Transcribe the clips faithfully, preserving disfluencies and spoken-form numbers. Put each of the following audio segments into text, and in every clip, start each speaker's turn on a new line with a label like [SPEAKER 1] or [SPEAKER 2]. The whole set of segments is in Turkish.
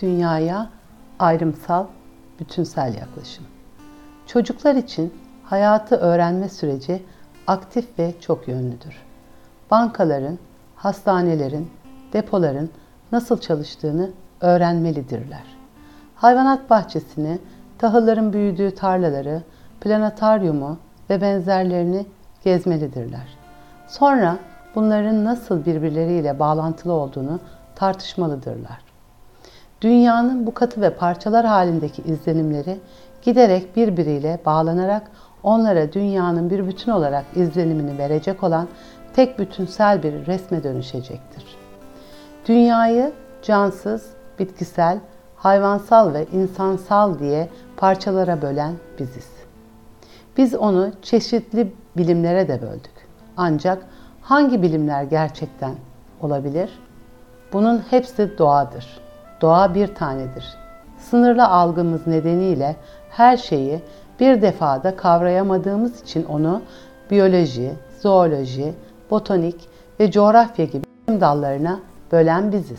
[SPEAKER 1] dünyaya ayrımsal, bütünsel yaklaşım. Çocuklar için hayatı öğrenme süreci aktif ve çok yönlüdür. Bankaların, hastanelerin, depoların nasıl çalıştığını öğrenmelidirler. Hayvanat bahçesini, tahılların büyüdüğü tarlaları, planetaryumu ve benzerlerini gezmelidirler. Sonra bunların nasıl birbirleriyle bağlantılı olduğunu tartışmalıdırlar. Dünyanın bu katı ve parçalar halindeki izlenimleri giderek birbiriyle bağlanarak onlara dünyanın bir bütün olarak izlenimini verecek olan tek bütünsel bir resme dönüşecektir. Dünyayı cansız, bitkisel, hayvansal ve insansal diye parçalara bölen biziz. Biz onu çeşitli bilimlere de böldük. Ancak hangi bilimler gerçekten olabilir? Bunun hepsi doğadır. Doğa bir tanedir. Sınırlı algımız nedeniyle her şeyi bir defada kavrayamadığımız için onu biyoloji, zooloji, botanik ve coğrafya gibi bilim dallarına bölen biziz.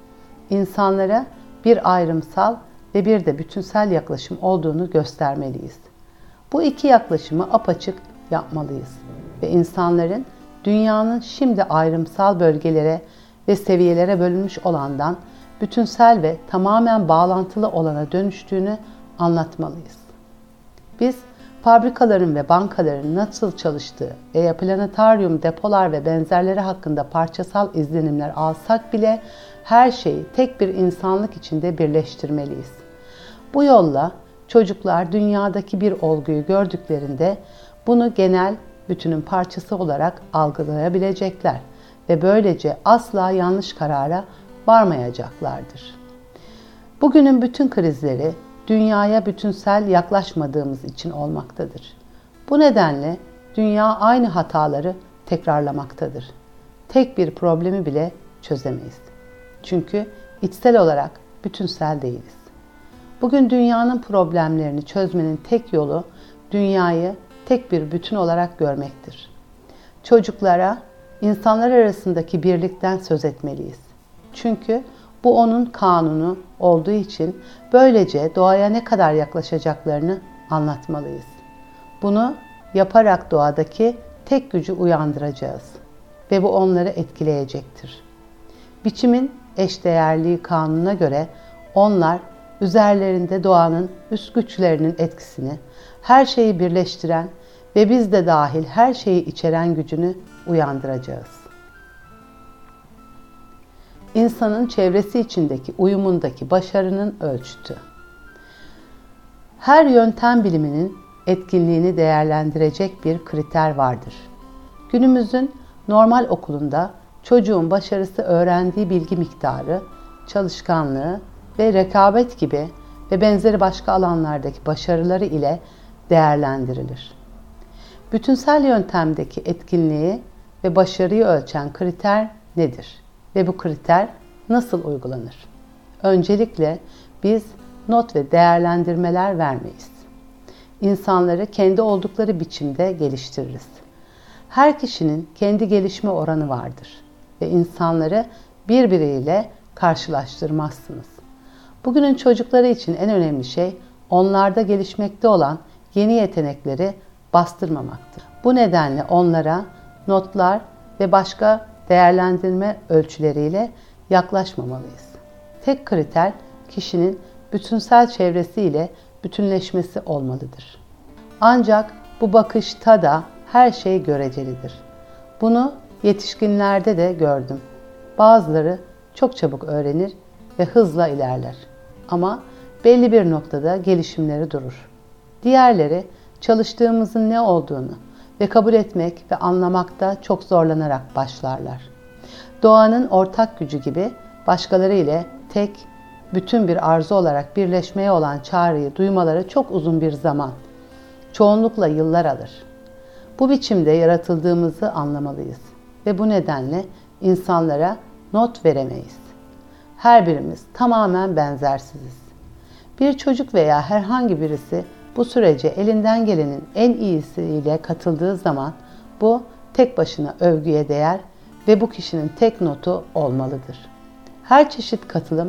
[SPEAKER 1] İnsanlara bir ayrımsal ve bir de bütünsel yaklaşım olduğunu göstermeliyiz. Bu iki yaklaşımı apaçık yapmalıyız ve insanların dünyanın şimdi ayrımsal bölgelere ve seviyelere bölünmüş olandan bütünsel ve tamamen bağlantılı olana dönüştüğünü anlatmalıyız. Biz fabrikaların ve bankaların nasıl çalıştığı veya planetaryum, depolar ve benzerleri hakkında parçasal izlenimler alsak bile her şeyi tek bir insanlık içinde birleştirmeliyiz. Bu yolla çocuklar dünyadaki bir olguyu gördüklerinde bunu genel bütünün parçası olarak algılayabilecekler ve böylece asla yanlış karara varmayacaklardır. Bugünün bütün krizleri dünyaya bütünsel yaklaşmadığımız için olmaktadır. Bu nedenle dünya aynı hataları tekrarlamaktadır. Tek bir problemi bile çözemeyiz. Çünkü içsel olarak bütünsel değiliz. Bugün dünyanın problemlerini çözmenin tek yolu dünyayı tek bir bütün olarak görmektir. Çocuklara insanlar arasındaki birlikten söz etmeliyiz. Çünkü bu onun kanunu olduğu için böylece doğaya ne kadar yaklaşacaklarını anlatmalıyız. Bunu yaparak doğadaki tek gücü uyandıracağız ve bu onları etkileyecektir. Biçimin eşdeğerliği kanununa göre onlar üzerlerinde doğanın üst güçlerinin etkisini, her şeyi birleştiren ve biz de dahil her şeyi içeren gücünü uyandıracağız. İnsanın çevresi içindeki uyumundaki başarının ölçütü. Her yöntem biliminin etkinliğini değerlendirecek bir kriter vardır. Günümüzün normal okulunda çocuğun başarısı öğrendiği bilgi miktarı, çalışkanlığı ve rekabet gibi ve benzeri başka alanlardaki başarıları ile değerlendirilir. Bütünsel yöntemdeki etkinliği ve başarıyı ölçen kriter nedir? Ve bu kriter nasıl uygulanır? Öncelikle biz not ve değerlendirmeler vermeyiz. İnsanları kendi oldukları biçimde geliştiririz. Her kişinin kendi gelişme oranı vardır ve insanları birbiriyle karşılaştırmazsınız. Bugünün çocukları için en önemli şey onlarda gelişmekte olan yeni yetenekleri bastırmamaktır. Bu nedenle onlara notlar ve başka değerlendirme ölçüleriyle yaklaşmamalıyız. Tek kriter kişinin bütünsel çevresiyle bütünleşmesi olmalıdır. Ancak bu bakışta da her şey görecelidir. Bunu yetişkinlerde de gördüm. Bazıları çok çabuk öğrenir ve hızla ilerler. Ama belli bir noktada gelişimleri durur. Diğerleri çalıştığımızın ne olduğunu ve kabul etmek ve anlamakta çok zorlanarak başlarlar. Doğanın ortak gücü gibi başkaları ile tek, bütün bir arzu olarak birleşmeye olan çağrıyı duymaları çok uzun bir zaman, çoğunlukla yıllar alır. Bu biçimde yaratıldığımızı anlamalıyız ve bu nedenle insanlara not veremeyiz. Her birimiz tamamen benzersiziz. Bir çocuk veya herhangi birisi bu sürece elinden gelenin en iyisiyle katıldığı zaman bu tek başına övgüye değer ve bu kişinin tek notu olmalıdır. Her çeşit katılım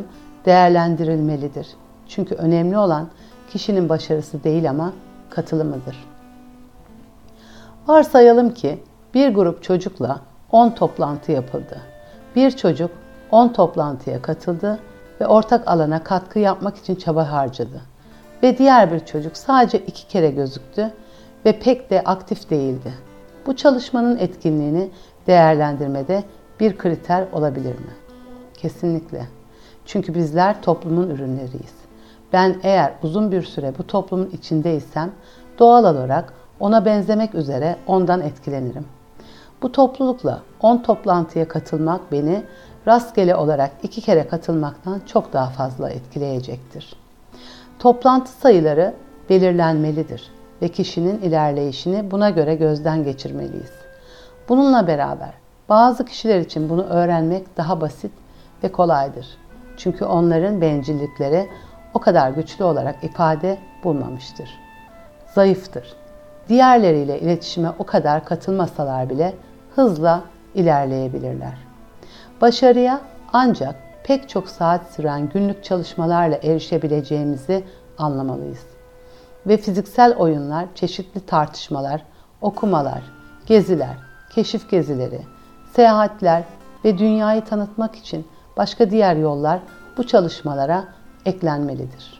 [SPEAKER 1] değerlendirilmelidir. Çünkü önemli olan kişinin başarısı değil ama katılımıdır. Varsayalım ki bir grup çocukla on toplantı yapıldı. Bir çocuk on toplantıya katıldı ve ortak alana katkı yapmak için çaba harcadı. Ve diğer bir çocuk sadece iki kere gözüktü ve pek de aktif değildi. Bu çalışmanın etkinliğini değerlendirmede bir kriter olabilir mi? Kesinlikle. Çünkü bizler toplumun ürünleriyiz. Ben eğer uzun bir süre bu toplumun içindeysem doğal olarak ona benzemek üzere ondan etkilenirim. Bu toplulukla on toplantıya katılmak beni rastgele olarak iki kere katılmaktan çok daha fazla etkileyecektir. Toplantı sayıları belirlenmelidir ve kişinin ilerleyişini buna göre gözden geçirmeliyiz. Bununla beraber bazı kişiler için bunu öğrenmek daha basit ve kolaydır. Çünkü onların bencillikleri o kadar güçlü olarak ifade bulmamıştır. Zayıftır. Diğerleriyle iletişime o kadar katılmasalar bile hızla ilerleyebilirler. Başarıya ancak pek çok saat süren günlük çalışmalarla erişebileceğimizi anlamalıyız. Ve fiziksel oyunlar, çeşitli tartışmalar, okumalar, geziler, keşif gezileri, seyahatler ve dünyayı tanıtmak için başka diğer yollar bu çalışmalara eklenmelidir.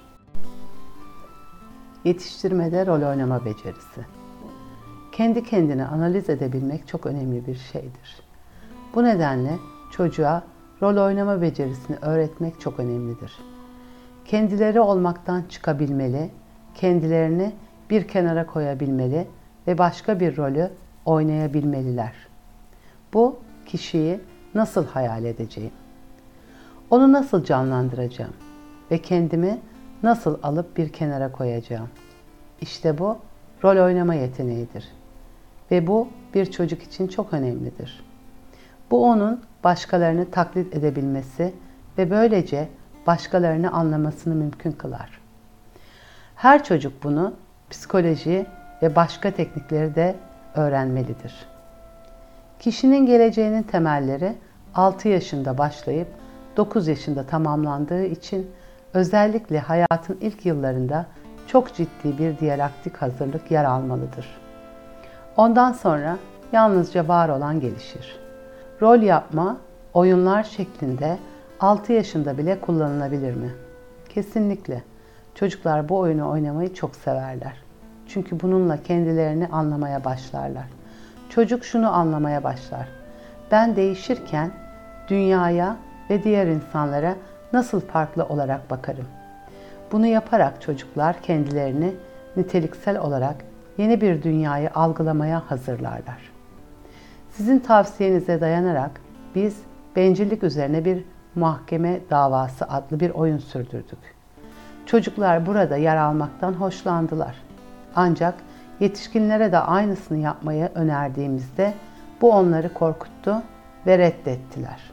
[SPEAKER 1] Yetiştirmede rol oynama becerisi. Kendi kendine analiz edebilmek çok önemli bir şeydir. Bu nedenle çocuğa rol oynama becerisini öğretmek çok önemlidir. Kendileri olmaktan çıkabilmeli, kendilerini bir kenara koyabilmeli ve başka bir rolü oynayabilmeliler. Bu kişiyi nasıl hayal edeceğim? Onu nasıl canlandıracağım ve kendimi nasıl alıp bir kenara koyacağım? İşte bu rol oynama yeteneğidir. Ve bu bir çocuk için çok önemlidir. Bu onun başkalarını taklit edebilmesi ve böylece başkalarını anlamasını mümkün kılar. Her çocuk bunu psikoloji ve başka teknikleri de öğrenmelidir. Kişinin geleceğinin temelleri altı yaşında başlayıp dokuz yaşında tamamlandığı için özellikle hayatın ilk yıllarında çok ciddi bir diyalektik hazırlık yer almalıdır. Ondan sonra yalnızca var olan gelişir. Rol yapma, oyunlar şeklinde altı yaşında bile kullanılabilir mi? Kesinlikle. Çocuklar bu oyunu oynamayı çok severler. Çünkü bununla kendilerini anlamaya başlarlar. Çocuk şunu anlamaya başlar. Ben değişirken dünyaya ve diğer insanlara nasıl farklı olarak bakarım? Bunu yaparak çocuklar kendilerini niteliksel olarak yeni bir dünyayı algılamaya hazırlarlar. Sizin tavsiyenize dayanarak biz bencillik üzerine bir mahkeme davası adlı bir oyun sürdürdük. Çocuklar burada yer almaktan hoşlandılar. Ancak yetişkinlere de aynısını yapmayı önerdiğimizde bu onları korkuttu ve reddettiler.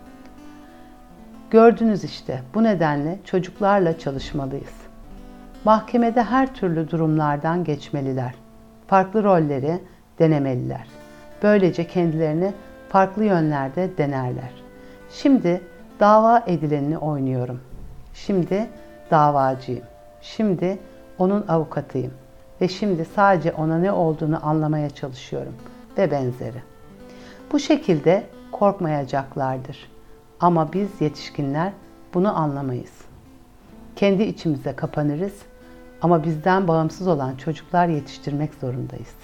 [SPEAKER 1] Gördünüz işte, bu nedenle çocuklarla çalışmalıyız. Mahkemede her türlü durumlardan geçmeliler. Farklı rolleri denemeliler. Böylece kendilerini farklı yönlerde denerler. Şimdi dava edilenini oynuyorum. Şimdi davacıyım. Şimdi onun avukatıyım. Ve şimdi sadece ona ne olduğunu anlamaya çalışıyorum ve benzeri. Bu şekilde korkmayacaklardır. Ama biz yetişkinler bunu anlamayız. Kendi içimize kapanırız ama bizden bağımsız olan çocuklar yetiştirmek zorundayız.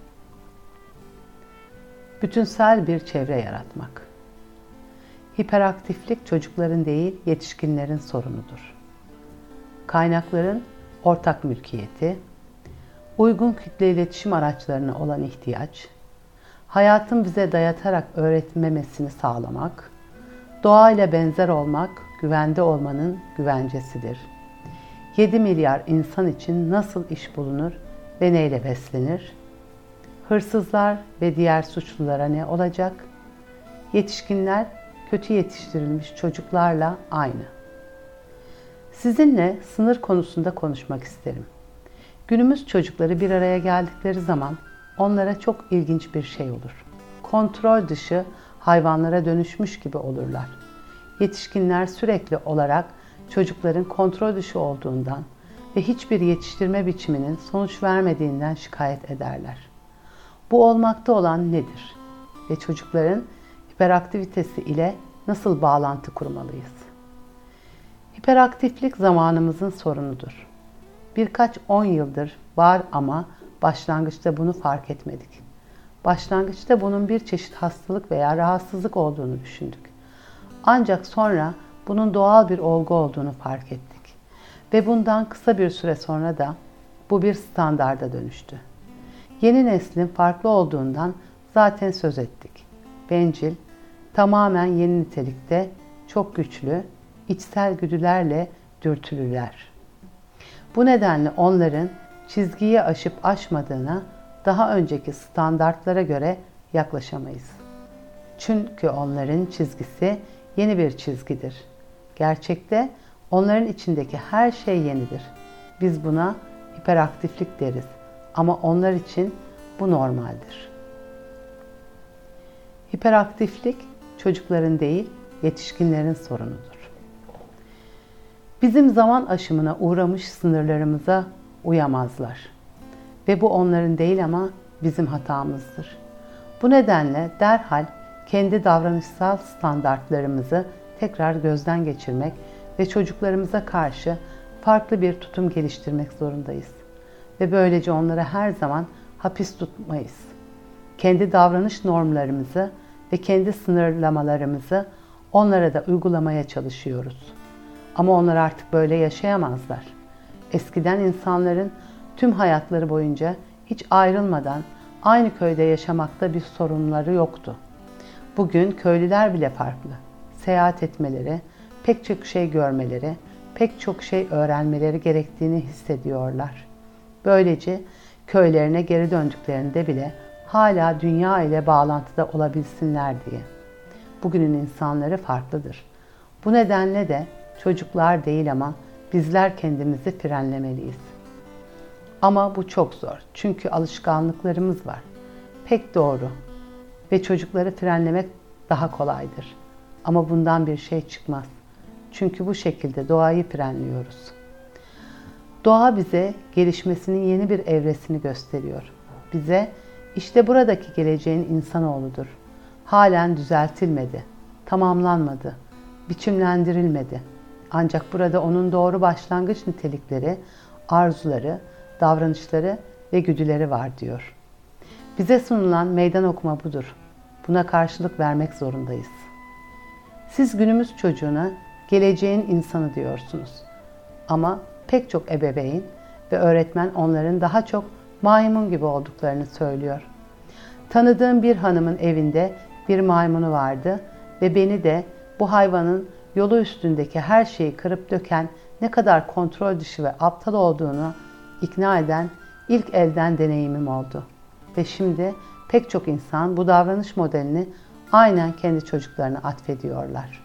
[SPEAKER 1] Bütünsel bir çevre yaratmak. Hiperaktiflik çocukların değil, yetişkinlerin sorunudur. Kaynakların ortak mülkiyeti, uygun kütle iletişim araçlarına olan ihtiyaç, hayatın bize dayatarak öğretmemesini sağlamak, doğayla benzer olmak, güvende olmanın güvencesidir. yedi milyar insan için nasıl iş bulunur ve neyle beslenir? Hırsızlar ve diğer suçlulara ne olacak? Yetişkinler kötü yetiştirilmiş çocuklarla aynı. Sizinle sınır konusunda konuşmak isterim. Günümüz çocukları bir araya geldikleri zaman onlara çok ilginç bir şey olur. Kontrol dışı hayvanlara dönüşmüş gibi olurlar. Yetişkinler sürekli olarak çocukların kontrol dışı olduğundan ve hiçbir yetiştirme biçiminin sonuç vermediğinden şikayet ederler. Bu olmakta olan nedir? Ve çocukların hiperaktivitesi ile nasıl bağlantı kurmalıyız? Hiperaktiflik zamanımızın sorunudur. Birkaç on yıldır var ama başlangıçta bunu fark etmedik. Başlangıçta bunun bir çeşit hastalık veya rahatsızlık olduğunu düşündük. Ancak sonra bunun doğal bir olgu olduğunu fark ettik. Ve bundan kısa bir süre sonra da bu bir standarda dönüştü. Yeni neslin farklı olduğundan zaten söz ettik. Bencil, tamamen yeni nitelikte, çok güçlü, içsel güdülerle dürtülüler. Bu nedenle onların çizgiyi aşıp aşmadığına daha önceki standartlara göre yaklaşamayız. Çünkü onların çizgisi yeni bir çizgidir. Gerçekte onların içindeki her şey yenidir. Biz buna hiperaktiflik deriz ama onlar için bu normaldir. Hiperaktiflik çocukların değil, yetişkinlerin sorunudur. Bizim zaman aşımına uğramış sınırlarımıza uyamazlar. Ve bu onların değil ama bizim hatamızdır. Bu nedenle derhal kendi davranışsal standartlarımızı tekrar gözden geçirmek ve çocuklarımıza karşı farklı bir tutum geliştirmek zorundayız. Ve böylece onları her zaman hapis tutmayız. Kendi davranış normlarımızı ve kendi sınırlamalarımızı onlara da uygulamaya çalışıyoruz. Ama onlar artık böyle yaşayamazlar. Eskiden insanların tüm hayatları boyunca hiç ayrılmadan aynı köyde yaşamakta bir sorunları yoktu. Bugün köylüler bile farklı. Seyahat etmeleri, pek çok şey görmeleri, pek çok şey öğrenmeleri gerektiğini hissediyorlar. Böylece köylerine geri döndüklerinde bile hala dünya ile bağlantıda olabilsinler diye. Bugünün insanları farklıdır. Bu nedenle de çocuklar değil ama bizler kendimizi frenlemeliyiz. Ama bu çok zor. Çünkü alışkanlıklarımız var. Pek doğru. Ve çocukları frenlemek daha kolaydır. Ama bundan bir şey çıkmaz. Çünkü bu şekilde doğayı frenliyoruz. Doğa bize gelişmesinin yeni bir evresini gösteriyor. Bize işte buradaki geleceğin insanoğludur. Halen düzeltilmedi, tamamlanmadı, biçimlendirilmedi. Ancak burada onun doğru başlangıç nitelikleri, arzuları, davranışları ve güdüleri var diyor. Bize sunulan meydan okuma budur. Buna karşılık vermek zorundayız. Siz günümüz çocuğuna geleceğin insanı diyorsunuz. Ama pek çok ebeveyn ve öğretmen onların daha çok maymun gibi olduklarını söylüyor. Tanıdığım bir hanımın evinde bir maymunu vardı ve beni de bu hayvanın yolu üstündeki her şeyi kırıp döken ne kadar kontrol dışı ve aptal olduğunu ikna eden ilk elden deneyimim oldu. Ve şimdi pek çok insan bu davranış modelini aynen kendi çocuklarına atfediyorlar.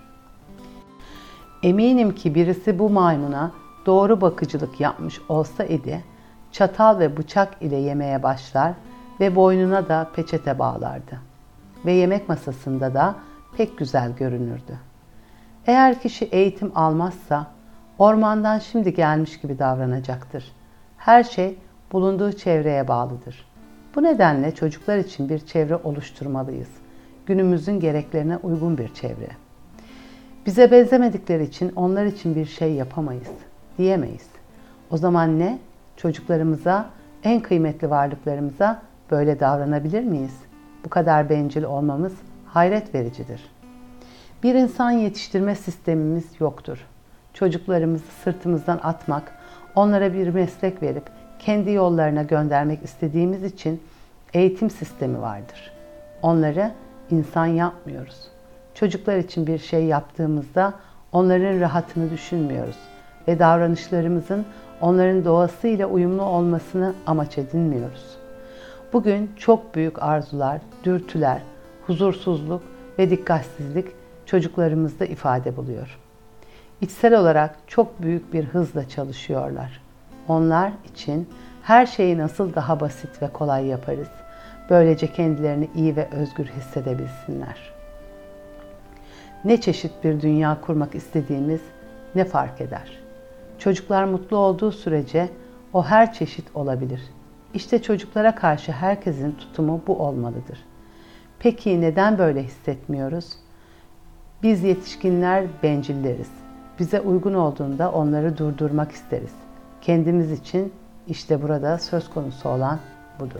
[SPEAKER 1] Eminim ki birisi bu maymuna doğru bakıcılık yapmış olsa idi, çatal ve bıçak ile yemeye başlar ve boynuna da peçete bağlardı. Ve yemek masasında da pek güzel görünürdü. Eğer kişi eğitim almazsa ormandan şimdi gelmiş gibi davranacaktır. Her şey bulunduğu çevreye bağlıdır. Bu nedenle çocuklar için bir çevre oluşturmalıyız. Günümüzün gereklerine uygun bir çevre. Bize benzemedikleri için onlar için bir şey yapamayız, diyemeyiz. O zaman ne? Çocuklarımıza, en kıymetli varlıklarımıza böyle davranabilir miyiz? Bu kadar bencil olmamız hayret vericidir. Bir insan yetiştirme sistemimiz yoktur. Çocuklarımızı sırtımızdan atmak, onlara bir meslek verip kendi yollarına göndermek istediğimiz için eğitim sistemi vardır. Onları insan yapmıyoruz. Çocuklar için bir şey yaptığımızda onların rahatını düşünmüyoruz ve davranışlarımızın onların doğasıyla uyumlu olmasını amaç edinmiyoruz. Bugün çok büyük arzular, dürtüler, huzursuzluk ve dikkatsizlik çocuklarımızda ifade buluyor. İçsel olarak çok büyük bir hızla çalışıyorlar. Onlar için her şeyi nasıl daha basit ve kolay yaparız, böylece kendilerini iyi ve özgür hissedebilsinler. Ne çeşit bir dünya kurmak istediğimiz ne fark eder? Çocuklar mutlu olduğu sürece o her çeşit olabilir. İşte çocuklara karşı herkesin tutumu bu olmalıdır. Peki neden böyle hissetmiyoruz? Biz yetişkinler bencilleriz. Bize uygun olduğunda onları durdurmak isteriz. Kendimiz için işte burada söz konusu olan budur.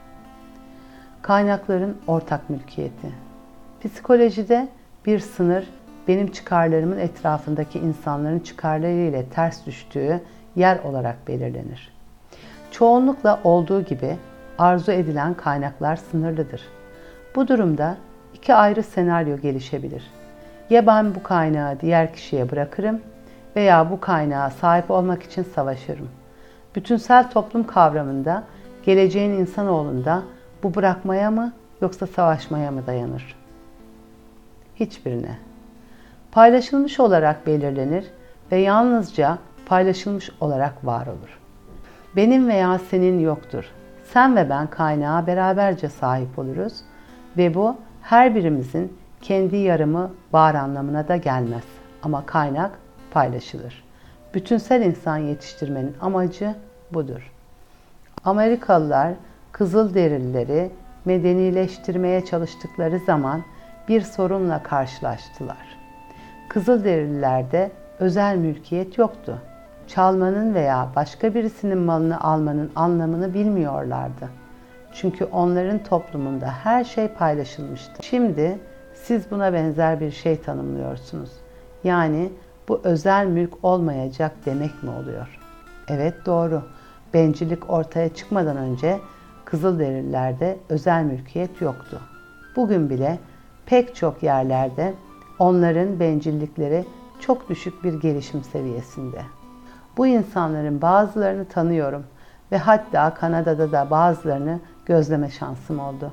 [SPEAKER 1] Kaynakların ortak mülkiyeti. Psikolojide bir sınır, benim çıkarlarımın etrafındaki insanların çıkarları ile ters düştüğü yer olarak belirlenir. Çoğunlukla olduğu gibi arzu edilen kaynaklar sınırlıdır. Bu durumda iki ayrı senaryo gelişebilir. Ya ben bu kaynağı diğer kişiye bırakırım veya bu kaynağa sahip olmak için savaşırım. Bütünsel toplum kavramında geleceğin insanoğlunda bu bırakmaya mı yoksa savaşmaya mı dayanır? Hiçbirine. Paylaşılmış olarak belirlenir ve yalnızca paylaşılmış olarak var olur. Benim veya senin yoktur. Sen ve ben kaynağa beraberce sahip oluruz ve bu her birimizin kendi yarımı var anlamına da gelmez. Ama kaynak paylaşılır. Bütünsel insan yetiştirmenin amacı budur. Amerikalılar Kızılderilileri medenileştirmeye çalıştıkları zaman bir sorunla karşılaştılar. Kızılderililerde özel mülkiyet yoktu. Çalmanın veya başka birisinin malını almanın anlamını bilmiyorlardı. Çünkü onların toplumunda her şey paylaşılmıştı. Şimdi siz buna benzer bir şey tanımlıyorsunuz. Yani bu özel mülk olmayacak demek mi oluyor? Evet, doğru. Bencillik ortaya çıkmadan önce Kızılderililerde özel mülkiyet yoktu. Bugün bile pek çok yerlerde onların bencillikleri çok düşük bir gelişim seviyesinde. Bu insanların bazılarını tanıyorum ve hatta Kanada'da da bazılarını gözleme şansım oldu.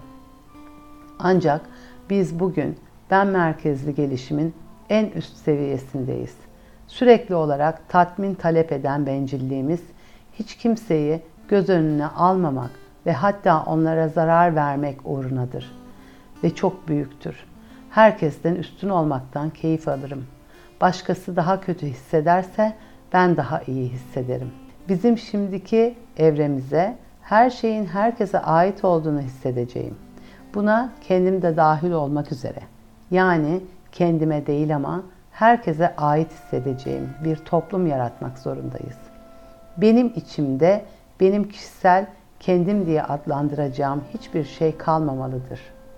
[SPEAKER 1] Ancak biz bugün ben merkezli gelişimin en üst seviyesindeyiz. Sürekli olarak tatmin talep eden bencilliğimiz hiç kimseyi göz önüne almamak ve hatta onlara zarar vermek uğrunadır. Ve çok büyüktür. Herkesten üstün olmaktan keyif alırım. Başkası daha kötü hissederse ben daha iyi hissederim. Bizim şimdiki evremize her şeyin herkese ait olduğunu hissedeceğim. Buna kendim de dahil olmak üzere. Yani kendime değil ama herkese ait hissedeceğim bir toplum yaratmak zorundayız. Benim içimde benim kişisel kendim diye adlandıracağım hiçbir şey kalmamalıdır.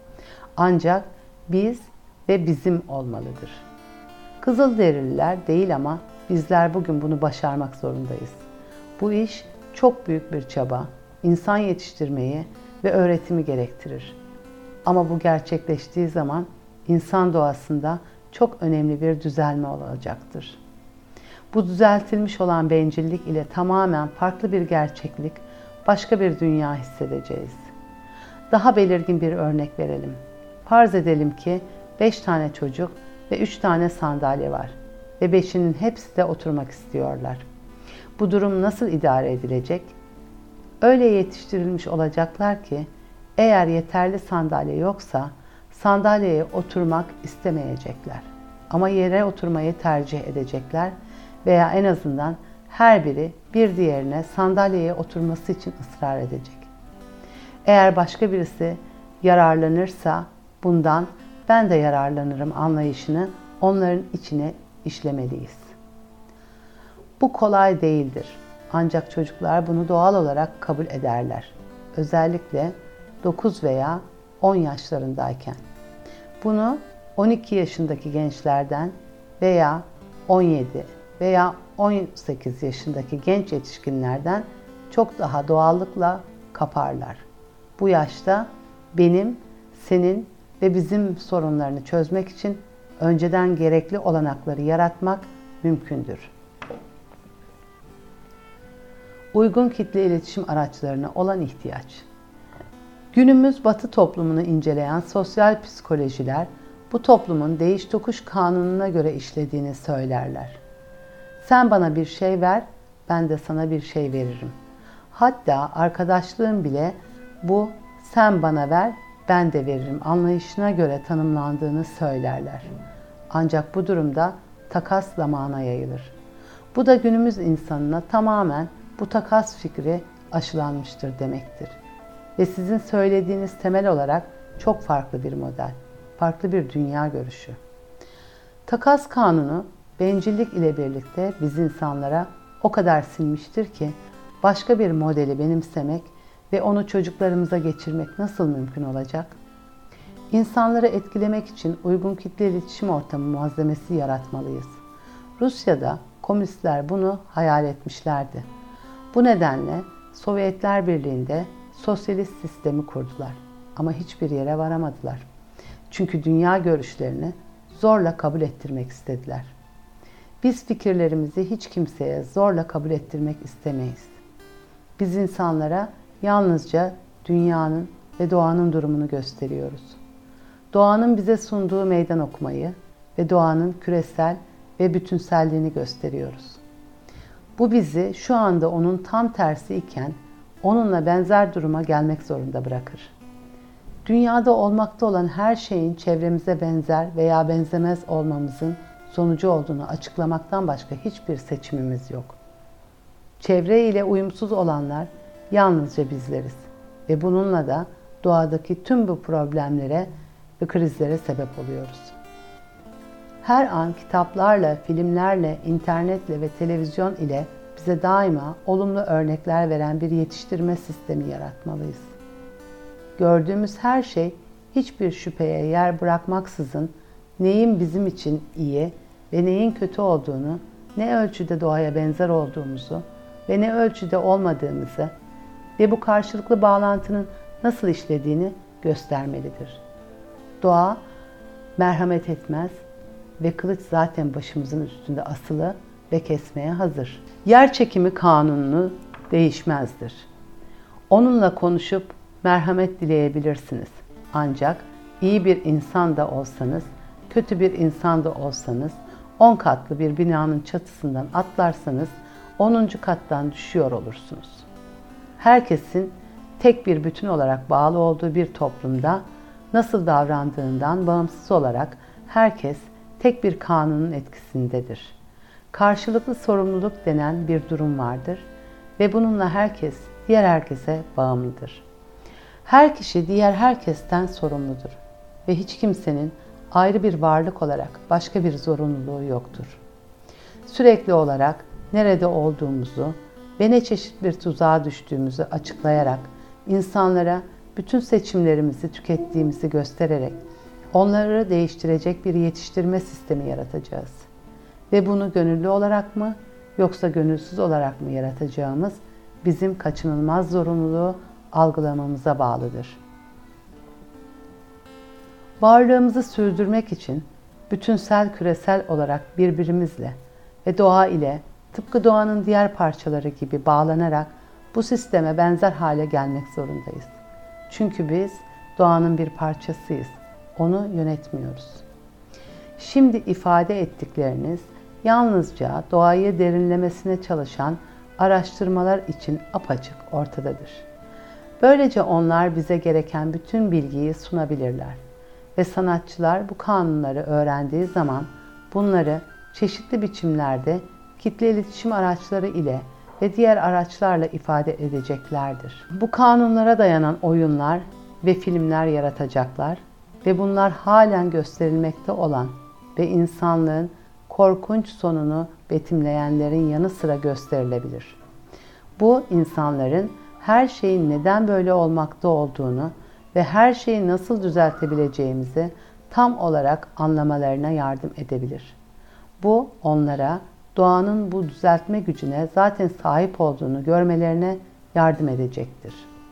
[SPEAKER 1] Ancak biz ve bizim olmalıdır. Kızılderililer değil ama bizler bugün bunu başarmak zorundayız. Bu iş çok büyük bir çaba, insan yetiştirmeyi ve öğretimi gerektirir. Ama bu gerçekleştiği zaman insan doğasında çok önemli bir düzelme olacaktır. Bu düzeltilmiş olan bencillik ile tamamen farklı bir gerçeklik, başka bir dünya hissedeceğiz. Daha belirgin bir örnek verelim. Farz edelim ki beş tane çocuk ve üç tane sandalye var ve beşinin hepsi de oturmak istiyorlar. Bu durum nasıl idare edilecek? Öyle yetiştirilmiş olacaklar ki eğer yeterli sandalye yoksa sandalyeye oturmak istemeyecekler. Ama yere oturmayı tercih edecekler veya en azından her biri bir diğerine sandalyeye oturması için ısrar edecek. Eğer başka birisi yararlanırsa bundan ben de yararlanırım anlayışını onların içine işlemeliyiz. Bu kolay değildir. Ancak çocuklar bunu doğal olarak kabul ederler. Özellikle dokuz veya on yaşlarındayken. Bunu on iki yaşındaki gençlerden veya on yedi veya on sekiz yaşındaki genç yetişkinlerden çok daha doğallıkla kaparlar. Bu yaşta benim, senin ve bizim sorunlarını çözmek için önceden gerekli olanakları yaratmak mümkündür. Uygun kitle iletişim araçlarına olan ihtiyaç. Günümüz Batı toplumunu inceleyen sosyal psikolojiler bu toplumun değiş tokuş kanununa göre işlediğini söylerler. Sen bana bir şey ver, ben de sana bir şey veririm. Hatta arkadaşlığın bile bu sen bana ver, ben de veririm anlayışına göre tanımlandığını söylerler. Ancak bu durumda takas zamana yayılır. Bu da günümüz insanına tamamen bu takas fikri aşılanmıştır demektir. Ve sizin söylediğiniz temel olarak çok farklı bir model, farklı bir dünya görüşü. Takas kanunu bencillik ile birlikte biz insanlara o kadar sinmiştir ki başka bir modeli benimsemek ve onu çocuklarımıza geçirmek nasıl mümkün olacak? İnsanları etkilemek için uygun kitle iletişim ortamı malzemesi yaratmalıyız. Rusya'da komünistler bunu hayal etmişlerdi. Bu nedenle Sovyetler Birliği'nde sosyalist sistemi kurdular ama hiçbir yere varamadılar. Çünkü dünya görüşlerini zorla kabul ettirmek istediler. Biz fikirlerimizi hiç kimseye zorla kabul ettirmek istemeyiz. Biz insanlara yalnızca dünyanın ve doğanın durumunu gösteriyoruz. Doğanın bize sunduğu meydan okumayı ve doğanın küresel ve bütünselliğini gösteriyoruz. Bu bizi şu anda onun tam tersi iken onunla benzer duruma gelmek zorunda bırakır. Dünyada olmakta olan her şeyin çevremize benzer veya benzemez olmamızın sonucu olduğunu açıklamaktan başka hiçbir seçimimiz yok. Çevre ile uyumsuz olanlar yalnızca bizleriz ve bununla da doğadaki tüm bu problemlere ve krizlere sebep oluyoruz. Her an kitaplarla, filmlerle, internetle ve televizyon ile bize daima olumlu örnekler veren bir yetiştirme sistemi yaratmalıyız. Gördüğümüz her şey hiçbir şüpheye yer bırakmaksızın neyin bizim için iyi ve neyin kötü olduğunu, ne ölçüde doğaya benzer olduğumuzu ve ne ölçüde olmadığımızı ve bu karşılıklı bağlantının nasıl işlediğini göstermelidir. Doğa merhamet etmez ve kılıç zaten başımızın üstünde asılı ve kesmeye hazır. Yer çekimi kanunu değişmezdir. Onunla konuşup merhamet dileyebilirsiniz. Ancak iyi bir insan da olsanız, kötü bir insan da olsanız, on katlı bir binanın çatısından atlarsanız onuncu kattan düşüyor olursunuz. Herkesin tek bir bütün olarak bağlı olduğu bir toplumda nasıl davrandığından bağımsız olarak herkes tek bir kanunun etkisindedir. Karşılıklı sorumluluk denen bir durum vardır ve bununla herkes diğer herkese bağımlıdır. Her kişi diğer herkesten sorumludur ve hiç kimsenin ayrı bir varlık olarak başka bir zorunluluğu yoktur. Sürekli olarak nerede olduğumuzu ve ne çeşit bir tuzağa düştüğümüzü açıklayarak insanlara bütün seçimlerimizi tükettiğimizi göstererek onları değiştirecek bir yetiştirme sistemi yaratacağız. Ve bunu gönüllü olarak mı yoksa gönülsüz olarak mı yaratacağımız bizim kaçınılmaz zorunluluğu algılamamıza bağlıdır. Varlığımızı sürdürmek için bütünsel küresel olarak birbirimizle ve doğa ile tıpkı doğanın diğer parçaları gibi bağlanarak bu sisteme benzer hale gelmek zorundayız. Çünkü biz doğanın bir parçasıyız. Onu yönetmiyoruz. Şimdi ifade ettikleriniz yalnızca doğayı derinlemesine çalışan araştırmalar için apaçık ortadadır. Böylece onlar bize gereken bütün bilgiyi sunabilirler. Ve sanatçılar bu kanunları öğrendiği zaman bunları çeşitli biçimlerde kitle iletişim araçları ile ve diğer araçlarla ifade edeceklerdir. Bu kanunlara dayanan oyunlar ve filmler yaratacaklar ve bunlar halen gösterilmekte olan ve insanlığın korkunç sonunu betimleyenlerin yanı sıra gösterilebilir. Bu insanların her şeyin neden böyle olmakta olduğunu ve her şeyi nasıl düzeltebileceğimizi tam olarak anlamalarına yardım edebilir. Bu onlara doğanın bu düzeltme gücüne zaten sahip olduğunu görmelerine yardım edecektir.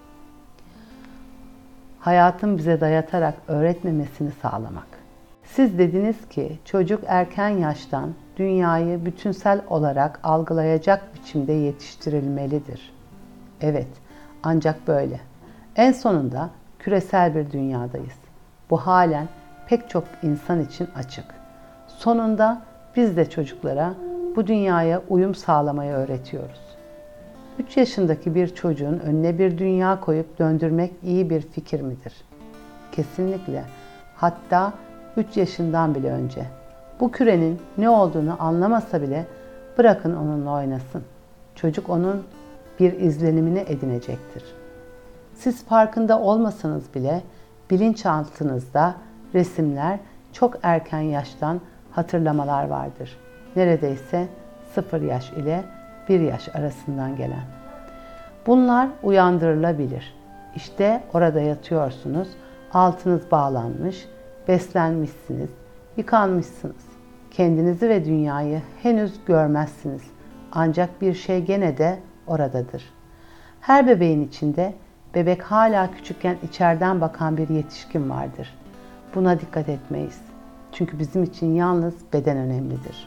[SPEAKER 1] Hayatın bize dayatarak öğretmemesini sağlamak. Siz dediniz ki çocuk erken yaştan dünyayı bütünsel olarak algılayacak biçimde yetiştirilmelidir. Evet, ancak böyle. En sonunda küresel bir dünyadayız. Bu halen pek çok insan için açık. Sonunda biz de çocuklara bu dünyaya uyum sağlamayı öğretiyoruz. üç yaşındaki bir çocuğun önüne bir dünya koyup döndürmek iyi bir fikir midir? Kesinlikle. Hatta üç yaşından bile önce. Bu kürenin ne olduğunu anlamasa bile bırakın onunla oynasın. Çocuk onun bir izlenimini edinecektir. Siz farkında olmasanız bile bilinçaltınızda resimler çok erken yaştan hatırlamalar vardır. Neredeyse sıfır yaş ile bir yaş arasından gelen. Bunlar uyandırılabilir. İşte orada yatıyorsunuz, altınız bağlanmış, beslenmişsiniz, yıkanmışsınız. Kendinizi ve dünyayı henüz görmezsiniz. Ancak bir şey gene de oradadır. Her bebeğin içinde bebek hala küçükken içeriden bakan bir yetişkin vardır. Buna dikkat etmeyiz. Çünkü bizim için yalnız beden önemlidir.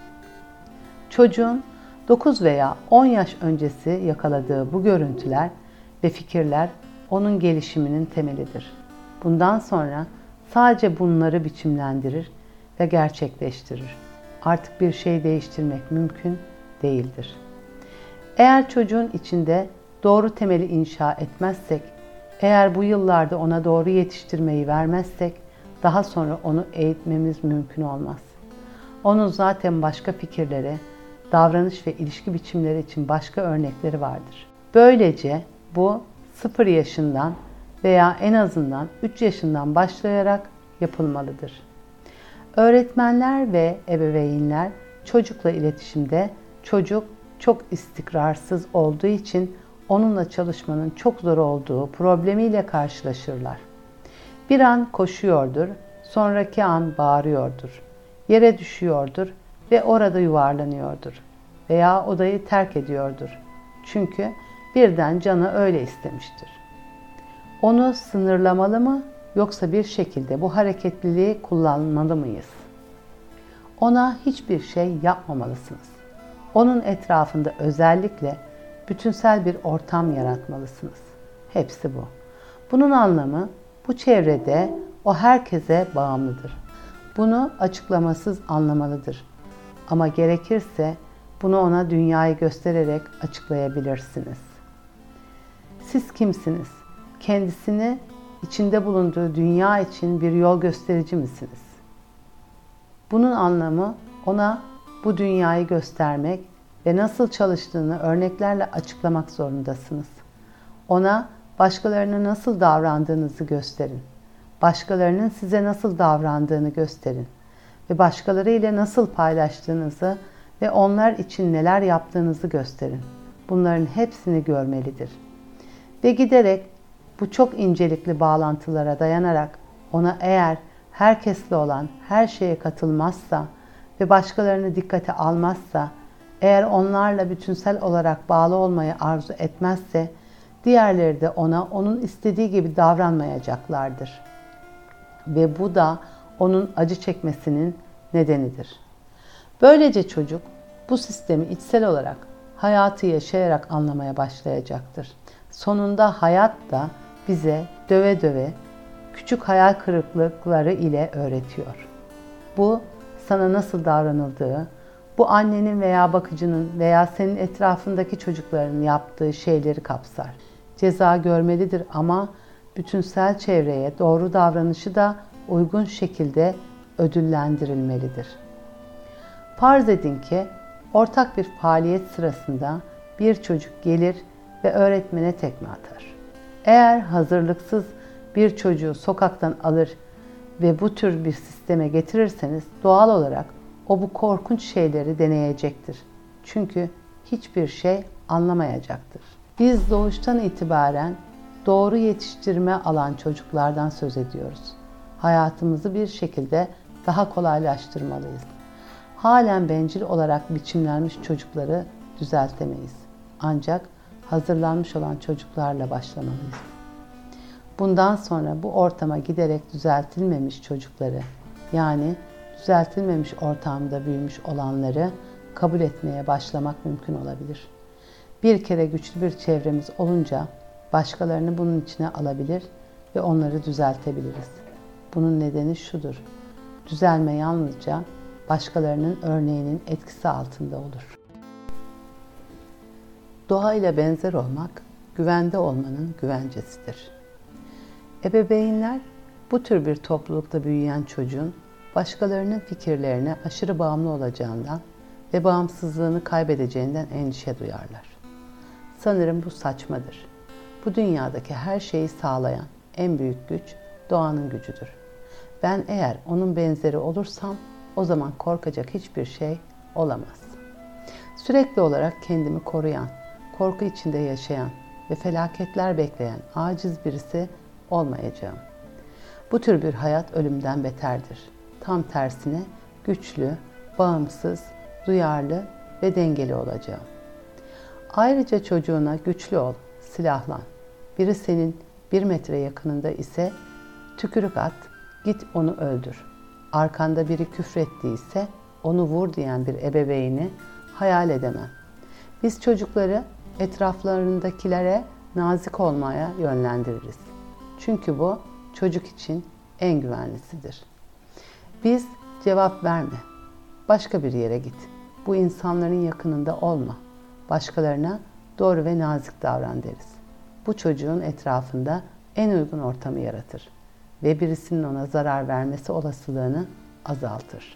[SPEAKER 1] Çocuğun dokuz veya on yaş öncesi yakaladığı bu görüntüler ve fikirler onun gelişiminin temelidir. Bundan sonra sadece bunları biçimlendirir ve gerçekleştirir. Artık bir şey değiştirmek mümkün değildir. Eğer çocuğun içinde doğru temeli inşa etmezsek, eğer bu yıllarda ona doğru yetiştirmeyi vermezsek, daha sonra onu eğitmemiz mümkün olmaz. Onun zaten başka fikirlere, davranış ve ilişki biçimleri için başka örnekleri vardır. Böylece bu sıfır yaşından veya en azından üç yaşından başlayarak yapılmalıdır. Öğretmenler ve ebeveynler çocukla iletişimde çocuk çok istikrarsız olduğu için onunla çalışmanın çok zor olduğu problemiyle karşılaşırlar. Bir an koşuyordur, sonraki an bağırıyordur, yere düşüyordur ve orada yuvarlanıyordur veya odayı terk ediyordur. Çünkü birden canı öyle istemiştir. Onu sınırlamalı mı yoksa bir şekilde bu hareketliliği kullanmalı mıyız? Ona hiçbir şey yapmamalısınız. Onun etrafında özellikle bütünsel bir ortam yaratmalısınız. Hepsi bu. Bunun anlamı bu çevrede o herkese bağımlıdır. Bunu açıklamasız anlamalıdır. Ama gerekirse bunu ona dünyayı göstererek açıklayabilirsiniz. Siz kimsiniz? Kendisini içinde bulunduğu dünya için bir yol gösterici misiniz? Bunun anlamı ona bu dünyayı göstermek ve nasıl çalıştığını örneklerle açıklamak zorundasınız. Ona başkalarına nasıl davrandığınızı gösterin. Başkalarının size nasıl davrandığını gösterin. Ve başkaları ile nasıl paylaştığınızı ve onlar için neler yaptığınızı gösterin. Bunların hepsini görmelidir. Ve giderek bu çok incelikli bağlantılara dayanarak ona eğer herkesle olan her şeye katılmazsa ve başkalarını dikkate almazsa, eğer onlarla bütünsel olarak bağlı olmayı arzu etmezse, diğerleri de ona onun istediği gibi davranmayacaklardır. Ve bu da onun acı çekmesinin nedenidir. Böylece çocuk bu sistemi içsel olarak hayatı yaşayarak anlamaya başlayacaktır. Sonunda hayat da bize döve döve küçük hayal kırıklıkları ile öğretiyor. Bu sana nasıl davranıldığı, bu annenin veya bakıcının veya senin etrafındaki çocukların yaptığı şeyleri kapsar. Ceza görmelidir ama bütünsel çevreye doğru davranışı da uygun şekilde ödüllendirilmelidir. Farz edin ki ortak bir faaliyet sırasında bir çocuk gelir ve öğretmene tekme atar. Eğer hazırlıksız bir çocuğu sokaktan alır ve bu tür bir sisteme getirirseniz doğal olarak o bu korkunç şeyleri deneyecektir. Çünkü hiçbir şey anlamayacaktır. Biz doğuştan itibaren doğru yetiştirme alan çocuklardan söz ediyoruz. Hayatımızı bir şekilde daha kolaylaştırmalıyız. Halen bencil olarak biçimlenmiş çocukları düzeltemeyiz. Ancak hazırlanmış olan çocuklarla başlamalıyız. Bundan sonra bu ortama giderek düzeltilmemiş çocukları, yani düzeltilmemiş ortamda büyümüş olanları kabul etmeye başlamak mümkün olabilir. Bir kere güçlü bir çevremiz olunca başkalarını bunun içine alabilir ve onları düzeltebiliriz. Bunun nedeni şudur: düzelme yalnızca başkalarının örneğinin etkisi altında olur. Doğayla benzer olmak, güvende olmanın güvencesidir. Ebeveynler, bu tür bir toplulukta büyüyen çocuğun başkalarının fikirlerine aşırı bağımlı olacağından ve bağımsızlığını kaybedeceğinden endişe duyarlar. Sanırım bu saçmadır. Bu dünyadaki her şeyi sağlayan en büyük güç doğanın gücüdür. Ben eğer onun benzeri olursam o zaman korkacak hiçbir şey olamaz. Sürekli olarak kendimi koruyan, korku içinde yaşayan ve felaketler bekleyen aciz birisi olmayacağım. Bu tür bir hayat ölümden beterdir. Tam tersine güçlü, bağımsız, duyarlı ve dengeli olacağım. Ayrıca çocuğuna güçlü ol, silahlan. Biri senin bir metre yakınında ise tükürük at, git onu öldür. Arkanda biri küfrettiyse onu vur diyen bir ebeveyni hayal edemem. Biz çocukları etraflarındakilere nazik olmaya yönlendiririz. Çünkü bu çocuk için en güvenlisidir. Biz cevap verme, başka bir yere git. Bu insanların yakınında olma. Başkalarına doğru ve nazik davran deriz. Bu çocuğun etrafında en uygun ortamı yaratır ve birisinin ona zarar vermesi olasılığını azaltır.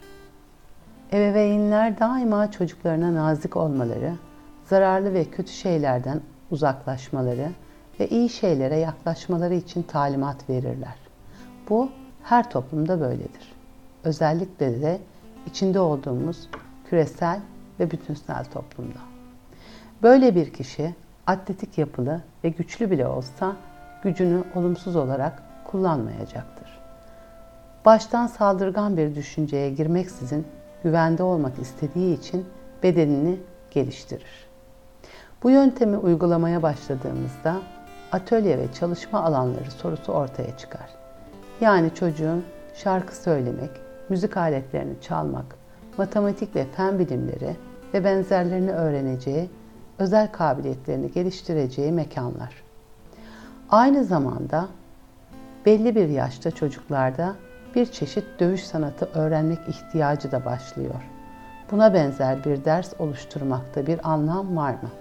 [SPEAKER 1] Ebeveynler daima çocuklarına nazik olmaları, zararlı ve kötü şeylerden uzaklaşmaları ve iyi şeylere yaklaşmaları için talimat verirler. Bu her toplumda böyledir. Özellikle de içinde olduğumuz küresel ve bütünsel toplumda. Böyle bir kişi atletik yapılı ve güçlü bile olsa gücünü olumsuz olarak kullanmayacaktır. Baştan saldırgan bir düşünceye girmeksizin güvende olmak istediği için bedenini geliştirir. Bu yöntemi uygulamaya başladığımızda atölye ve çalışma alanları sorusu ortaya çıkar. Yani çocuğun şarkı söylemek, müzik aletlerini çalmak, matematik ve fen bilimleri ve benzerlerini öğreneceği, özel kabiliyetlerini geliştireceği mekanlar. Aynı zamanda belli bir yaşta çocuklarda bir çeşit dövüş sanatı öğrenmek ihtiyacı da başlıyor. Buna benzer bir ders oluşturmakta bir anlam var mı?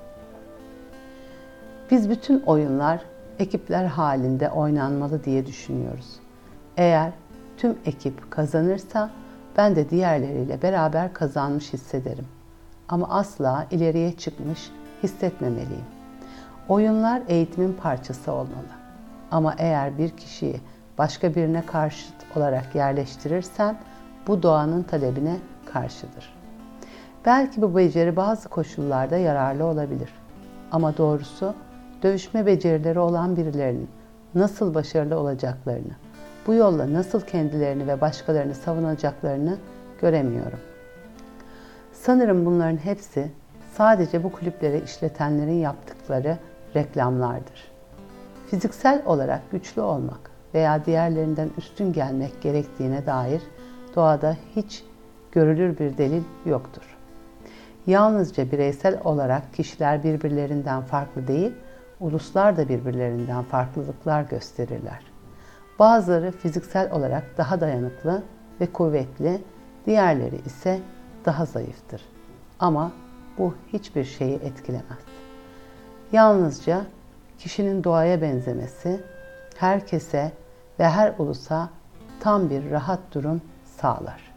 [SPEAKER 1] Biz bütün oyunlar ekipler halinde oynanmalı diye düşünüyoruz. Eğer tüm ekip kazanırsa ben de diğerleriyle beraber kazanmış hissederim. Ama asla ileriye çıkmış hissetmemeliyim. Oyunlar eğitimin parçası olmalı. Ama eğer bir kişiyi başka birine karşıt olarak yerleştirirsen bu doğanın talebine karşıdır. Belki bu beceri bazı koşullarda yararlı olabilir. Ama doğrusu dövüşme becerileri olan birilerinin nasıl başarılı olacaklarını, bu yolla nasıl kendilerini ve başkalarını savunacaklarını göremiyorum. Sanırım bunların hepsi sadece bu kulüpleri işletenlerin yaptıkları reklamlardır. Fiziksel olarak güçlü olmak veya diğerlerinden üstün gelmek gerektiğine dair doğada hiç görülür bir delil yoktur. Yalnızca bireysel olarak kişiler birbirlerinden farklı değil, uluslar da birbirlerinden farklılıklar gösterirler. Bazıları fiziksel olarak daha dayanıklı ve kuvvetli, diğerleri ise daha zayıftır. Ama bu hiçbir şeyi etkilemez. Yalnızca kişinin doğaya benzemesi, herkese ve her ulusa tam bir rahat durum sağlar.